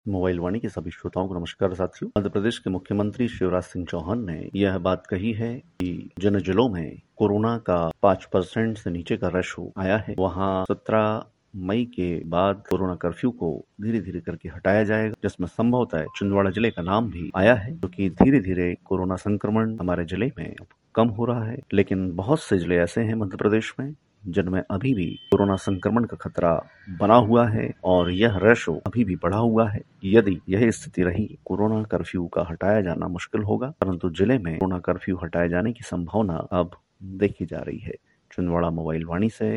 Mobile वाणी के सभी श्रोताओं को नमस्कार साथियों। मध्य प्रदेश के मुख्यमंत्री शिवराज सिंह चौहान ने यह बात कही है कि जिन जिलों में कोरोना का 5% से नीचे का रेशो आया है वहां 17 मई के बाद कोरोना कर्फ्यू को धीरे धीरे करके हटाया जाएगा, जिसमें संभवतः छिंदवाड़ा जिले का नाम भी आया है, क्योंकि धीरे धीरे कोरोना संक्रमण हमारे जिले में कम हो रहा है। लेकिन बहुत से जिले ऐसे हैं मध्य प्रदेश में जिनमें अभी भी कोरोना संक्रमण का खतरा बना हुआ है और यह रेशो अभी भी बढ़ा हुआ है। यदि यह स्थिति रही, कोरोना कर्फ्यू का हटाया जाना मुश्किल होगा, परंतु जिले में कोरोना कर्फ्यू हटाए जाने की संभावना अब देखी जा रही है। छिंदवाड़ा मोबाइल वाणी से